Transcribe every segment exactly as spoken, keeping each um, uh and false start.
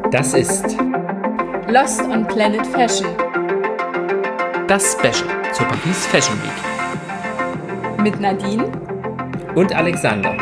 Das ist Lost on Planet Fashion. Das Special zur Paris Fashion Week. Mit Nadine und Alexander.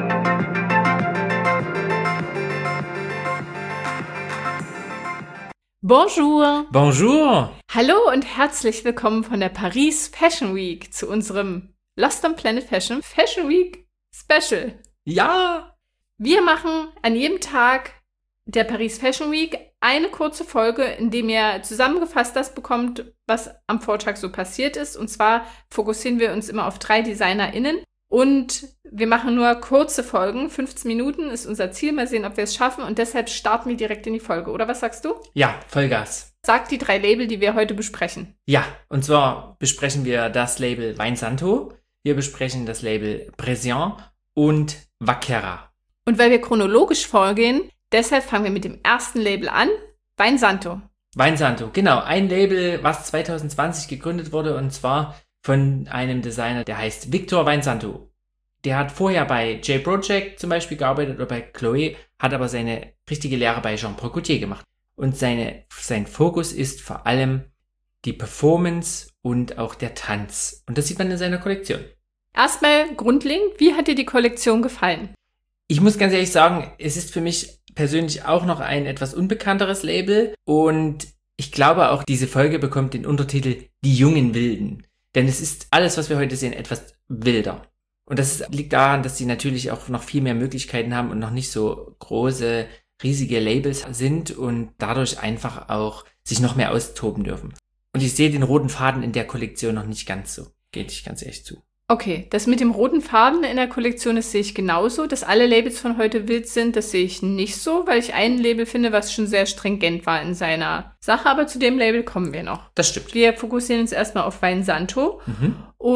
Bonjour. Bonjour. Hallo und herzlich willkommen von der Paris Fashion Week zu unserem Lost on Planet Fashion Fashion Week Special. Ja. Wir machen an jedem Tag der Paris Fashion Week eine kurze Folge, in dem ihr zusammengefasst das bekommt, was am Vortag so passiert ist. Und zwar fokussieren wir uns immer auf drei DesignerInnen. Und wir machen nur kurze Folgen. fünfzehn Minuten ist unser Ziel. Mal sehen, ob wir es schaffen. Und deshalb starten wir direkt in die Folge. Oder was sagst du? Ja, Vollgas. Sag die drei Label, die wir heute besprechen. Ja, und zwar besprechen wir das Label Wine Santo. Wir besprechen das Label Prescient und Vaquera. Und weil wir chronologisch vorgehen, deshalb fangen wir mit dem ersten Label an. Wine Santo. Wine Santo, genau. Ein Label, was zwanzig zwanzig gegründet wurde, und zwar von einem Designer, der heißt Victor Wine Santo. Der hat vorher bei J Project zum Beispiel gearbeitet oder bei Chloé, hat aber seine richtige Lehre bei Jean-Paul Gaultier gemacht. Und seine, sein Fokus ist vor allem die Performance und auch der Tanz. Und das sieht man in seiner Kollektion. Erstmal grundlegend, wie hat dir die Kollektion gefallen? Ich muss ganz ehrlich sagen, es ist für mich persönlich auch noch ein etwas unbekannteres Label. Und ich glaube auch, diese Folge bekommt den Untertitel Die jungen Wilden. Denn es ist alles, was wir heute sehen, etwas wilder. Und das ist, liegt daran, dass sie natürlich auch noch viel mehr Möglichkeiten haben und noch nicht so große, riesige Labels sind und dadurch einfach auch sich noch mehr austoben dürfen. Und ich sehe den roten Faden in der Kollektion noch nicht ganz so. Geht ich ganz ehrlich zu. Okay, das mit dem roten Faden in der Kollektion, das sehe ich genauso. Dass alle Labels von heute wild sind, das sehe ich nicht so, weil ich ein Label finde, was schon sehr stringent war in seiner Sache. Aber zu dem Label kommen wir noch. Das stimmt. Wir fokussieren uns erstmal auf Wine Santo. Mhm.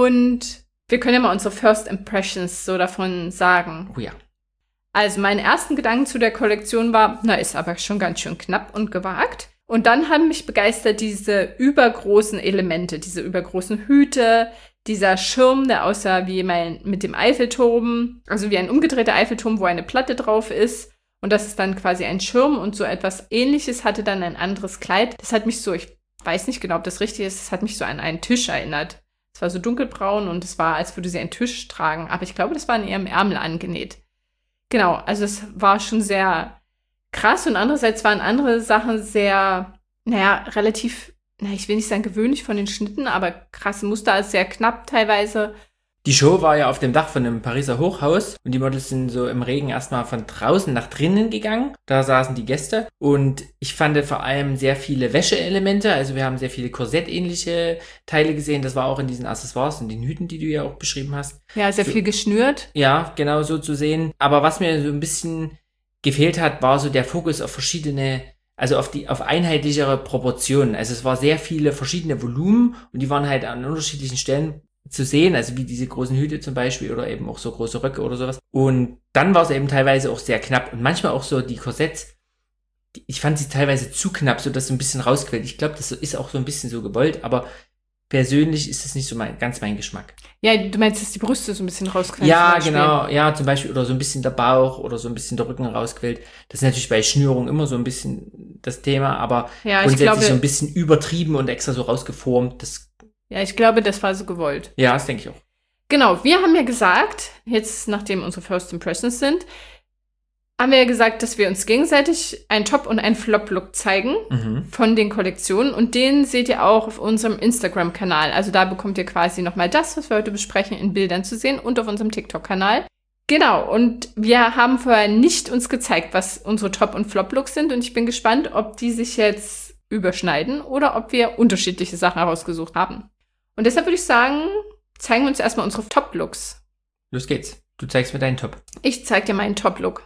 Und wir können ja mal unsere First Impressions so davon sagen. Oh ja. Also meine ersten Gedanken zu der Kollektion war, na, ist aber schon ganz schön knapp und gewagt. Und dann haben mich begeistert diese übergroßen Elemente, diese übergroßen Hüte, dieser Schirm, der aussah wie mein, mit dem Eiffelturm, also wie ein umgedrehter Eiffelturm, wo eine Platte drauf ist. Und das ist dann quasi ein Schirm und so etwas Ähnliches hatte dann ein anderes Kleid. Das hat mich so, ich weiß nicht genau, ob das richtig ist, es hat mich so an einen Tisch erinnert. Es war so dunkelbraun und es war, als würde sie einen Tisch tragen. Aber ich glaube, das war in ihrem Ärmel angenäht. Genau, also es war schon sehr krass und andererseits waren andere Sachen sehr, naja, relativ, na, ich will nicht sagen gewöhnlich von den Schnitten, aber krasse Muster, also sehr knapp teilweise. Die Show war ja auf dem Dach von einem Pariser Hochhaus und die Models sind so im Regen erstmal von draußen nach drinnen gegangen. Da saßen die Gäste und ich fand vor allem sehr viele Wäscheelemente, also wir haben sehr viele korsettähnliche Teile gesehen. Das war auch in diesen Accessoires und den Hüten, die du ja auch beschrieben hast. Ja, sehr so, viel geschnürt. Ja, genau so zu sehen. Aber was mir so ein bisschen gefehlt hat, war so der Fokus auf verschiedene, also auf die, auf einheitlichere Proportionen. Also es war sehr viele verschiedene Volumen und die waren halt an unterschiedlichen Stellen zu sehen, also wie diese großen Hüte zum Beispiel oder eben auch so große Röcke oder sowas. Und dann war es eben teilweise auch sehr knapp und manchmal auch so die Korsetts, die, ich fand sie teilweise zu knapp, so dass so ein bisschen rausquillt. Ich glaube, das ist auch so ein bisschen so gewollt, aber persönlich ist es nicht so mein, ganz mein Geschmack. Ja, du meinst, dass die Brüste so ein bisschen rausquillen? Ja, genau, ja, zum Beispiel, oder so ein bisschen der Bauch oder so ein bisschen der Rücken rausquillt. Das ist natürlich bei Schnürung immer so ein bisschen das Thema, aber ja, grundsätzlich glaube, so ein bisschen übertrieben und extra so rausgeformt, das ja, ich glaube, das war so gewollt. Ja, das denke ich auch. Genau, wir haben ja gesagt, jetzt nachdem unsere First Impressions sind, haben wir ja gesagt, dass wir uns gegenseitig einen Top- und einen Flop-Look zeigen mhm. von den Kollektionen. Und den seht ihr auch auf unserem Instagram-Kanal. Also da bekommt ihr quasi nochmal das, was wir heute besprechen, in Bildern zu sehen und auf unserem TikTok-Kanal. Genau, und wir haben vorher nicht uns gezeigt, was unsere Top- und Flop-Looks sind. Und ich bin gespannt, ob die sich jetzt überschneiden oder ob wir unterschiedliche Sachen herausgesucht haben. Und deshalb würde ich sagen, zeigen wir uns erstmal unsere Top-Looks. Los geht's. Du zeigst mir deinen Top. Ich zeig dir meinen Top-Look.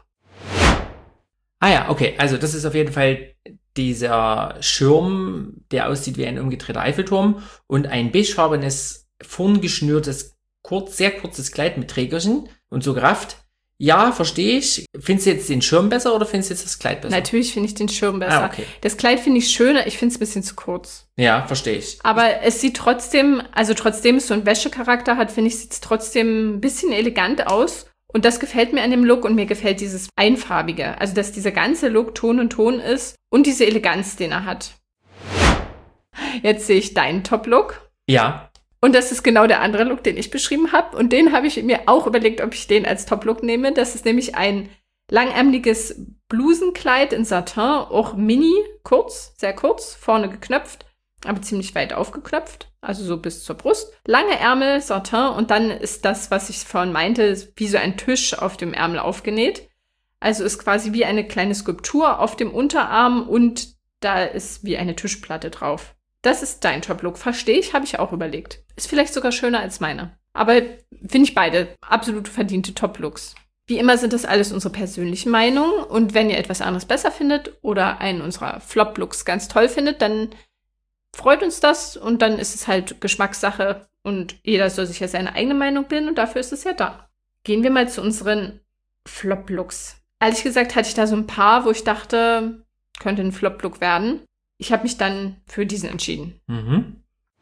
Ah ja, okay. Also das ist auf jeden Fall dieser Schirm, der aussieht wie ein umgedrehter Eiffelturm und ein beigefarbenes, vorn geschnürtes, kurz, sehr kurzes Kleid mit Trägerchen und so gerafft. Ja, verstehe ich. Findest du jetzt den Schirm besser oder findest du jetzt das Kleid besser? Natürlich finde ich den Schirm besser. Ah, okay. Das Kleid finde ich schöner, ich finde es ein bisschen zu kurz. Ja, verstehe ich. Aber es sieht trotzdem, also trotzdem es so einen Wäschecharakter hat, finde ich, sieht es trotzdem ein bisschen elegant aus. Und das gefällt mir an dem Look und mir gefällt dieses Einfarbige. Also, dass dieser ganze Look Ton und Ton ist und diese Eleganz, den er hat. Jetzt sehe ich deinen Top-Look. Ja. Und das ist genau der andere Look, den ich beschrieben habe. Und den habe ich mir auch überlegt, ob ich den als Top-Look nehme. Das ist nämlich ein langärmeliges Blusenkleid in Satin, auch mini, kurz, sehr kurz, vorne geknöpft, aber ziemlich weit aufgeknöpft, also so bis zur Brust. Lange Ärmel, Satin und dann ist das, was ich vorhin meinte, wie so ein Tisch auf dem Ärmel aufgenäht. Also ist quasi wie eine kleine Skulptur auf dem Unterarm und da ist wie eine Tischplatte drauf. Das ist dein Top-Look, verstehe ich, habe ich auch überlegt. Ist vielleicht sogar schöner als meine. Aber finde ich beide absolut verdiente Top-Looks. Wie immer sind das alles unsere persönlichen Meinungen und wenn ihr etwas anderes besser findet oder einen unserer Flop-Looks ganz toll findet, dann freut uns das und dann ist es halt Geschmackssache und jeder soll sich ja seine eigene Meinung bilden und dafür ist es ja da. Gehen wir mal zu unseren Flop-Looks. Ehrlich gesagt hatte ich da so ein paar, wo ich dachte, könnte ein Flop-Look werden. Ich habe mich dann für diesen entschieden. Mhm.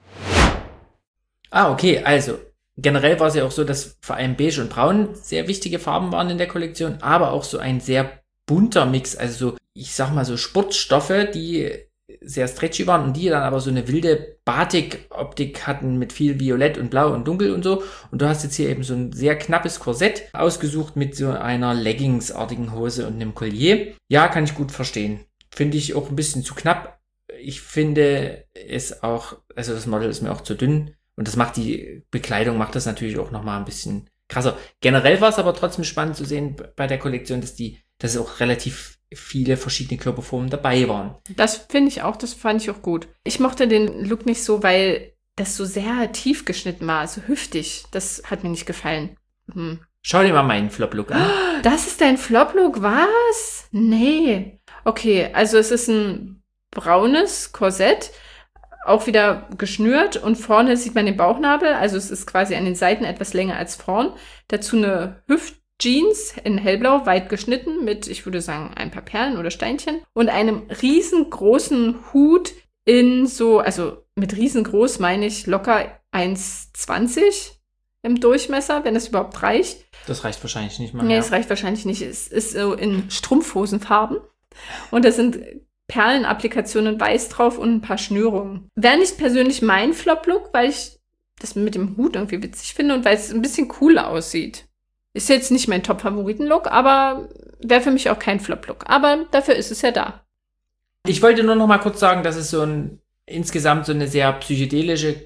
Ah, okay, also generell war es ja auch so, dass vor allem Beige und Braun sehr wichtige Farben waren in der Kollektion, aber auch so ein sehr bunter Mix, also so, ich sag mal so Sportstoffe, die sehr stretchy waren und die dann aber so eine wilde Batik-Optik hatten mit viel Violett und Blau und Dunkel und so. Und du hast jetzt hier eben so ein sehr knappes Korsett ausgesucht mit so einer Leggings-artigen Hose und einem Collier. Ja, kann ich gut verstehen. Finde ich auch ein bisschen zu knapp. Ich finde es auch, also das Model ist mir auch zu dünn. Und das macht die Bekleidung, macht das natürlich auch nochmal ein bisschen krasser. Generell war es aber trotzdem spannend zu sehen bei der Kollektion, dass die, dass auch relativ viele verschiedene Körperformen dabei waren. Das finde ich auch, das fand ich auch gut. Ich mochte den Look nicht so, weil das so sehr tief geschnitten war, so hüftig. Das hat mir nicht gefallen. Hm. Schau dir mal meinen Flop-Look an. Das ist dein Flop-Look, was? Nee. Okay, also es ist ein braunes Korsett, auch wieder geschnürt und vorne sieht man den Bauchnabel, also es ist quasi an den Seiten etwas länger als vorn. Dazu eine Hüftjeans in hellblau, weit geschnitten mit, ich würde sagen, ein paar Perlen oder Steinchen und einem riesengroßen Hut in so, also mit riesengroß meine ich locker eins zwanzig im Durchmesser, wenn es überhaupt reicht. Das reicht wahrscheinlich nicht mal. Nee, ja. es reicht wahrscheinlich nicht. Es ist so in Strumpfhosenfarben und da sind Perlenapplikationen weiß drauf und ein paar Schnürungen. Wäre nicht persönlich mein Flop-Look, weil ich das mit dem Hut irgendwie witzig finde und weil es ein bisschen cooler aussieht. Ist jetzt nicht mein Top-Favoriten-Look, aber wäre für mich auch kein Flop-Look. Aber dafür ist es ja da. Ich wollte nur noch mal kurz sagen, dass es so ein insgesamt so eine sehr psychedelische,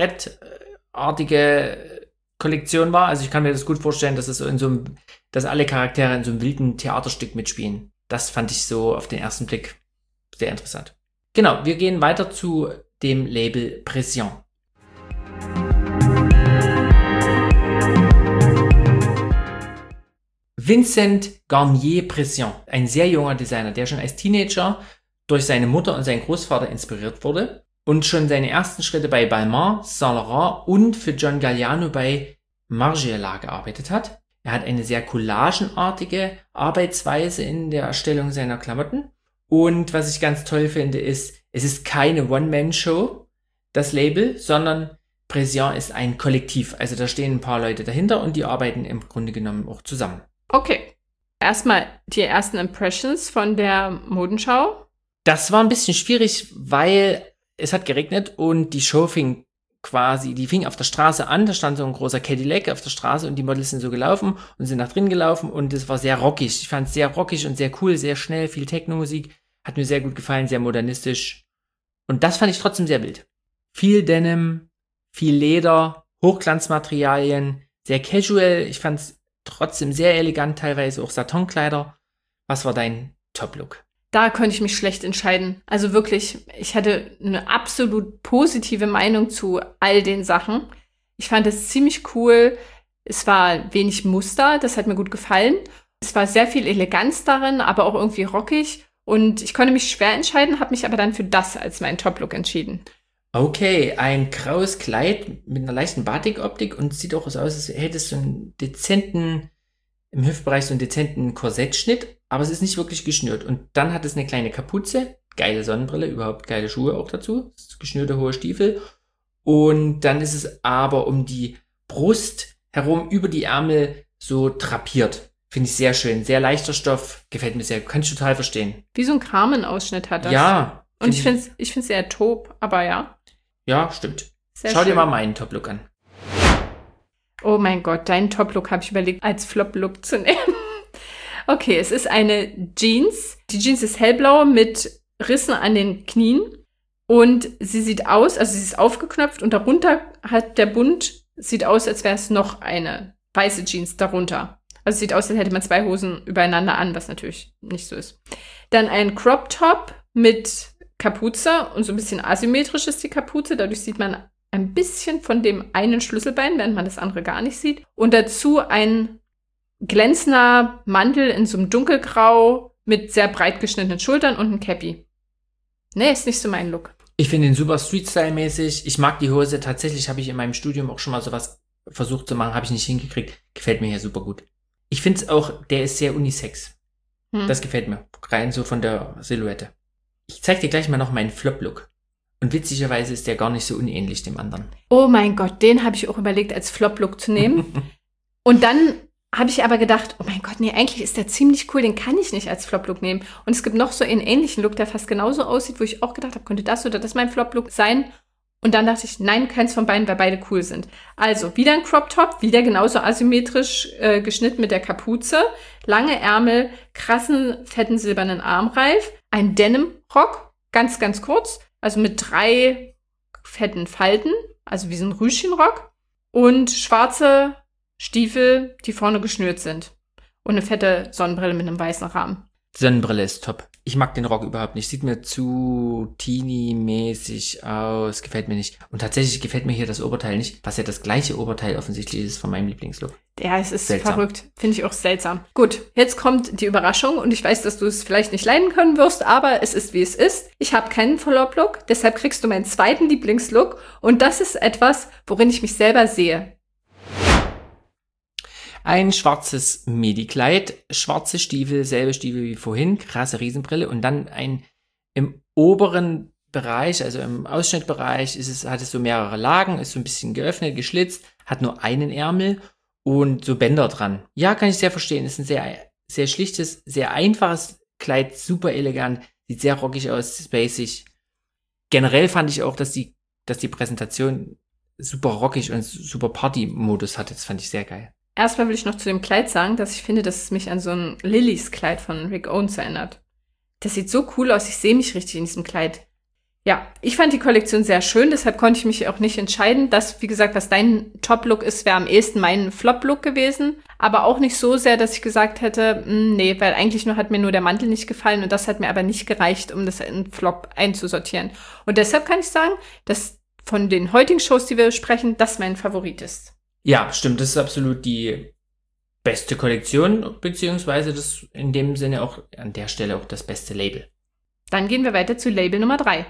kabarettartige Kollektion war. Also ich kann mir das gut vorstellen, dass es so in so einem, dass alle Charaktere in so einem wilden Theaterstück mitspielen. Das fand ich so auf den ersten Blick sehr interessant. Genau, wir gehen weiter zu dem Label Pression. Vincent Garnier Pression, ein sehr junger Designer, der schon als Teenager durch seine Mutter und seinen Großvater inspiriert wurde und schon seine ersten Schritte bei Balmain, Saint Laurent und für John Galliano bei Margiela gearbeitet hat. Er hat eine sehr collagenartige Arbeitsweise in der Erstellung seiner Klamotten. Und was ich ganz toll finde, ist, es ist keine One-Man-Show, das Label, sondern Pression ist ein Kollektiv. Also da stehen ein paar Leute dahinter und die arbeiten im Grunde genommen auch zusammen. Okay. Erstmal die ersten Impressions von der Modenschau. Das war ein bisschen schwierig, weil es hat geregnet und die Show fing quasi, die fing auf der Straße an, da stand so ein großer Cadillac auf der Straße und die Models sind so gelaufen und sind nach drin gelaufen und es war sehr rockig. Ich fand es sehr rockig und sehr cool, sehr schnell, viel Techno-Musik, hat mir sehr gut gefallen, sehr modernistisch und das fand ich trotzdem sehr wild. Viel Denim, viel Leder, Hochglanzmaterialien, sehr casual, ich fand es trotzdem sehr elegant, teilweise auch Satinkleider. Was war dein Top-Look? Da konnte ich mich schlecht entscheiden. Also wirklich, ich hatte eine absolut positive Meinung zu all den Sachen. Ich fand es ziemlich cool. Es war wenig Muster, das hat mir gut gefallen. Es war sehr viel Eleganz darin, aber auch irgendwie rockig. Und ich konnte mich schwer entscheiden, habe mich aber dann für das als meinen Top-Look entschieden. Okay, ein graues Kleid mit einer leichten Batik-Optik und sieht auch so aus, als hätte es so einen dezenten, im Hüftbereich so einen dezenten Korsettschnitt, aber es ist nicht wirklich geschnürt. Und dann hat es eine kleine Kapuze, geile Sonnenbrille, überhaupt geile Schuhe auch dazu, geschnürte hohe Stiefel. Und dann ist es aber um die Brust herum, über die Ärmel, so drapiert. Finde ich sehr schön. Sehr leichter Stoff. Gefällt mir sehr. Kann ich total verstehen. Wie so ein Carmen-Ausschnitt hat das. Ja. Und ich finde es ich find's sehr taub, aber ja. Ja, stimmt. Sehr Schau schön. dir mal meinen Top-Look an. Oh mein Gott, deinen Top-Look habe ich überlegt, als Flop-Look zu nehmen. Okay, es ist eine Jeans. Die Jeans ist hellblau mit Rissen an den Knien. Und sie sieht aus, also sie ist aufgeknöpft und darunter hat der Bund, sieht aus, als wäre es noch eine weiße Jeans darunter. Also sieht aus, als hätte man zwei Hosen übereinander an, was natürlich nicht so ist. Dann ein Crop Top mit Kapuze und so ein bisschen asymmetrisch ist die Kapuze. Dadurch sieht man ein bisschen von dem einen Schlüsselbein, während man das andere gar nicht sieht. Und dazu ein glänzender Mantel in so einem dunkelgrau mit sehr breit geschnittenen Schultern und ein Cappy. Nee, ist nicht so mein Look. Ich finde ihn super Street-Style-mäßig. Ich mag die Hose. Tatsächlich habe ich in meinem Studium auch schon mal sowas versucht zu machen. Habe ich nicht hingekriegt. Gefällt mir hier super gut. Ich finde es auch, der ist sehr unisex. Hm. Das gefällt mir. Rein so von der Silhouette. Ich zeig dir gleich mal noch meinen Flop-Look. Und witzigerweise ist der gar nicht so unähnlich dem anderen. Oh mein Gott, den habe ich auch überlegt, als Flop-Look zu nehmen. Und dann habe ich aber gedacht, oh mein Gott, nee, eigentlich ist der ziemlich cool, den kann ich nicht als Flop-Look nehmen. Und es gibt noch so einen ähnlichen Look, der fast genauso aussieht, wo ich auch gedacht habe, könnte das oder das mein Flop-Look sein? Und dann dachte ich, nein, keins von beiden, weil beide cool sind. Also, wieder ein Crop-Top, wieder genauso asymmetrisch äh, geschnitten mit der Kapuze, lange Ärmel, krassen, fetten, silbernen Armreif, ein Denim-Rock, ganz, ganz kurz, also mit drei fetten Falten, also wie so ein Rüschenrock und schwarze Stiefel, die vorne geschnürt sind. Und eine fette Sonnenbrille mit einem weißen Rahmen. Sonnenbrille ist top. Ich mag den Rock überhaupt nicht. Sieht mir zu teeny-mäßig aus. Gefällt mir nicht. Und tatsächlich gefällt mir hier das Oberteil nicht, was ja das gleiche Oberteil offensichtlich ist von meinem Lieblingslook. Ja, es ist seltsam. Verrückt. Finde ich auch seltsam. Gut, jetzt kommt die Überraschung und ich weiß, dass du es vielleicht nicht leiden können wirst, aber es ist, wie es ist. Ich habe keinen Flop-Look, deshalb kriegst du meinen zweiten Lieblingslook und das ist etwas, worin ich mich selber sehe. Ein schwarzes Midi-Kleid, schwarze Stiefel, selbe Stiefel wie vorhin, krasse Riesenbrille und dann ein im oberen Bereich, also im Ausschnittbereich, ist es, hat es so mehrere Lagen, ist so ein bisschen geöffnet, geschlitzt, hat nur einen Ärmel und so Bänder dran. Ja, kann ich sehr verstehen. Ist ein sehr, sehr schlichtes, sehr einfaches Kleid, super elegant, sieht sehr rockig aus, spacig. Generell fand ich auch, dass die, dass die Präsentation super rockig und super Party-Modus hatte. Das fand ich sehr geil. Erstmal will ich noch zu dem Kleid sagen, dass ich finde, dass es mich an so ein Lillys-Kleid von Rick Owens erinnert. Das sieht so cool aus, ich sehe mich richtig in diesem Kleid. Ja, ich fand die Kollektion sehr schön, deshalb konnte ich mich auch nicht entscheiden. Das, wie gesagt, was dein Top-Look ist, wäre am ehesten mein Flop-Look gewesen. Aber auch nicht so sehr, dass ich gesagt hätte, mh, nee, weil eigentlich nur hat mir nur der Mantel nicht gefallen und das hat mir aber nicht gereicht, um das in Flop einzusortieren. Und deshalb kann ich sagen, dass von den heutigen Shows, die wir besprechen, das mein Favorit ist. Ja, stimmt, das ist absolut die beste Kollektion, beziehungsweise das in dem Sinne auch an der Stelle auch das beste Label. Dann gehen wir weiter zu Label Nummer drei.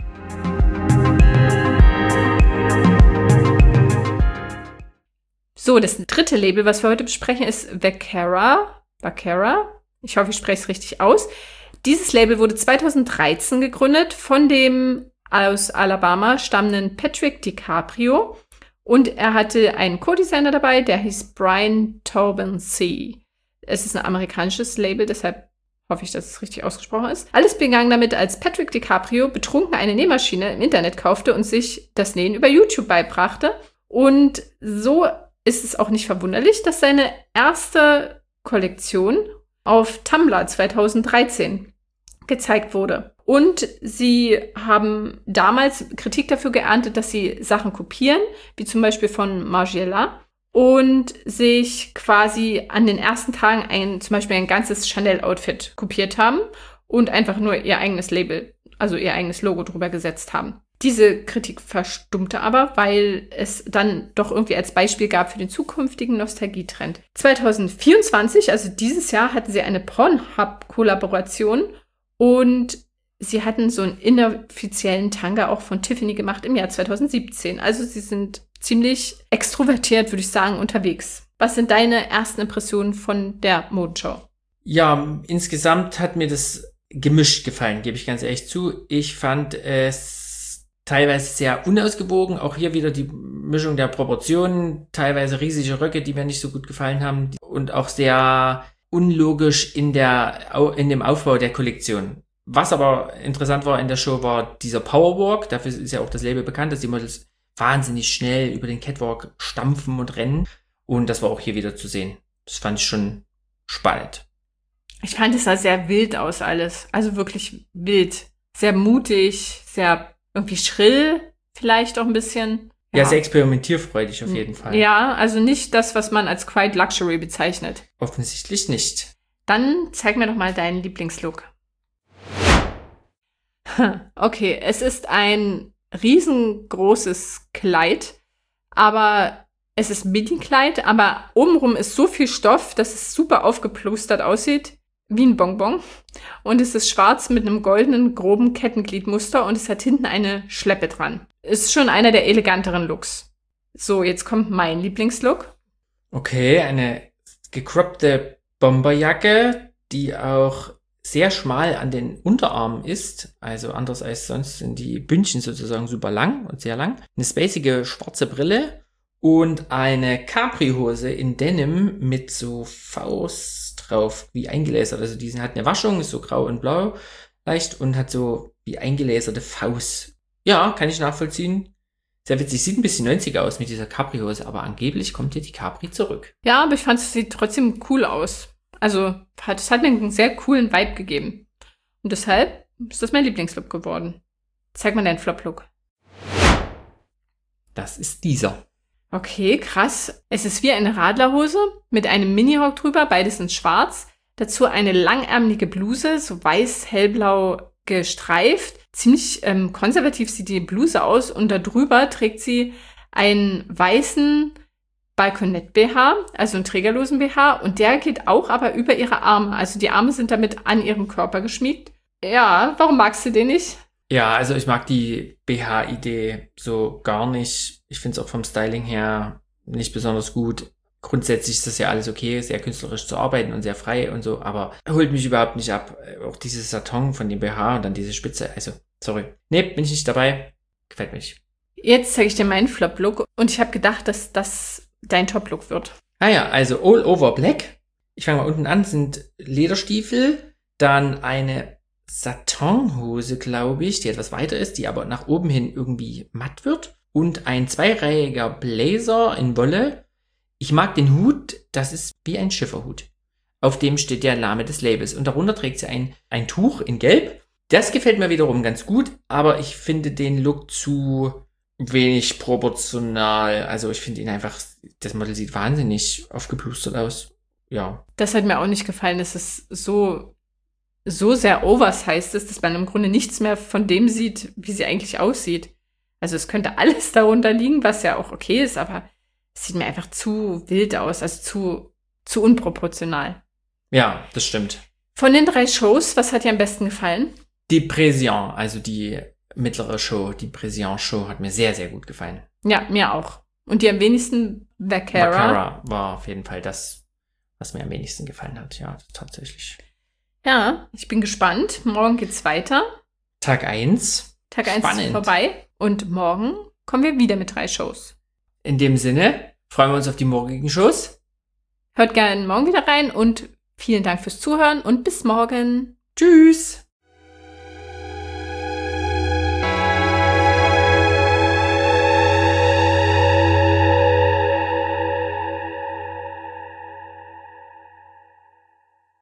So, das dritte Label, was wir heute besprechen, ist Vaquera. Vaquera. Ich hoffe, ich spreche es richtig aus. Dieses Label wurde zweitausenddreizehn gegründet von dem aus Alabama stammenden Patrick DiCaprio. Und er hatte einen Co-Designer dabei, der hieß Brian Tobin C. Es ist ein amerikanisches Label, deshalb hoffe ich, dass es richtig ausgesprochen ist. Alles begann damit, als Patrick DiCaprio betrunken eine Nähmaschine im Internet kaufte und sich das Nähen über YouTube beibrachte. Und so ist es auch nicht verwunderlich, dass seine erste Kollektion auf Tumblr zweitausenddreizehn gezeigt wurde. Und sie haben damals Kritik dafür geerntet, dass sie Sachen kopieren, wie zum Beispiel von Margiela, und sich quasi an den ersten Tagen ein, zum Beispiel ein ganzes Chanel-Outfit kopiert haben und einfach nur ihr eigenes Label, also ihr eigenes Logo drüber gesetzt haben. Diese Kritik verstummte aber, weil es dann doch irgendwie als Beispiel gab für den zukünftigen Nostalgietrend. zweitausendvierundzwanzig, also dieses Jahr, hatten sie eine Pornhub-Kollaboration und sie hatten so einen inoffiziellen Tanga auch von Tiffany gemacht im Jahr zweitausendsiebzehn. Also sie sind ziemlich extrovertiert, würde ich sagen, unterwegs. Was sind deine ersten Impressionen von der Modenschau? Ja, insgesamt hat mir das gemischt gefallen, gebe ich ganz ehrlich zu. Ich fand es teilweise sehr unausgewogen. Auch hier wieder die Mischung der Proportionen, teilweise riesige Röcke, die mir nicht so gut gefallen haben und auch sehr unlogisch in der in dem Aufbau der Kollektion. Was aber interessant war in der Show, war dieser Powerwalk. Dafür ist ja auch das Label bekannt, dass die Models wahnsinnig schnell über den Catwalk stampfen und rennen. Und das war auch hier wieder zu sehen. Das fand ich schon spannend. Ich fand, es sah sehr wild aus alles. Also wirklich wild. Sehr mutig, sehr irgendwie schrill vielleicht auch ein bisschen. Ja, ja, sehr experimentierfreudig auf jeden Fall. Ja, also nicht das, was man als Quiet Luxury bezeichnet. Offensichtlich nicht. Dann zeig mir doch mal deinen Lieblingslook. Okay, es ist ein riesengroßes Kleid, aber es ist Mini-Kleid, aber obenrum ist so viel Stoff, dass es super aufgeplustert aussieht, wie ein Bonbon. Und es ist schwarz mit einem goldenen, groben Kettengliedmuster und es hat hinten eine Schleppe dran. Ist schon einer der eleganteren Looks. So, jetzt kommt mein Lieblingslook. Okay, eine gecroppte Bomberjacke, die auch sehr schmal an den Unterarmen ist. Also anders als sonst sind die Bündchen sozusagen super lang und sehr lang. Eine spacige schwarze Brille und eine Capri-Hose in Denim mit so Vs drauf, wie eingelasert. Also die hat eine Waschung, ist so grau und blau leicht und hat so wie eingelaserte Vs. Ja, kann ich nachvollziehen. Sehr witzig. Sieht ein bisschen neunziger aus mit dieser Capri-Hose, aber angeblich kommt hier die Capri zurück. Ja, aber ich fand, es sieht trotzdem cool aus. Also, es hat mir einen sehr coolen Vibe gegeben. Und deshalb ist das mein Lieblingslook geworden. Zeig mal deinen Flop-Look. Das ist dieser. Okay, krass. Es ist wie eine Radlerhose mit einem Minirock drüber, beides in schwarz. Dazu eine langärmelige Bluse, so weiß-hellblau gestreift. Ziemlich ähm, konservativ sieht die Bluse aus und darüber trägt sie einen weißen Balkonett-B H, also einen trägerlosen B H, und der geht auch aber über ihre Arme. Also die Arme sind damit an ihrem Körper geschmiegt. Ja, warum magst du den nicht? Ja, also ich mag die B H-Idee so gar nicht. Ich finde es auch vom Styling her nicht besonders gut. Grundsätzlich ist das ja alles okay, sehr künstlerisch zu arbeiten und sehr frei und so, aber holt mich überhaupt nicht ab. Auch dieses Satin von dem B H und dann diese Spitze, also, sorry. Nee, bin ich nicht dabei. Gefällt mir nicht. Jetzt zeige ich dir meinen Flop-Look und ich habe gedacht, dass das dein Top-Look wird. Ah ja, also all over black. Ich fange mal unten an, sind Lederstiefel, dann eine Satinhose, glaube ich, die etwas weiter ist, die aber nach oben hin irgendwie matt wird und ein zweireihiger Blazer in Wolle. Ich mag den Hut, das ist wie ein Schifferhut. Auf dem steht der Name des Labels und darunter trägt sie ein, ein Tuch in Gelb. Das gefällt mir wiederum ganz gut, aber ich finde den Look zu wenig proportional. Also ich finde ihn einfach, das Model sieht wahnsinnig aufgeplustert aus. Ja. Das hat mir auch nicht gefallen, dass es so, so sehr oversized ist, dass man im Grunde nichts mehr von dem sieht, wie sie eigentlich aussieht. Also es könnte alles darunter liegen, was ja auch okay ist, aber es sieht mir einfach zu wild aus, also zu, zu unproportional. Ja, das stimmt. Von den drei Shows, was hat dir am besten gefallen? Die Présion, also die mittlere Show, die Présion-Show hat mir sehr, sehr gut gefallen. Ja, mir auch. Und die am wenigsten Vaquera. Vaquera war auf jeden Fall das, was mir am wenigsten gefallen hat, ja, tatsächlich. Ja, ich bin gespannt. Morgen geht's weiter. Tag eins. Tag eins ist vorbei. Und morgen kommen wir wieder mit drei Shows. In dem Sinne freuen wir uns auf die morgigen Shows. Hört gerne morgen wieder rein und vielen Dank fürs Zuhören und bis morgen. Tschüss.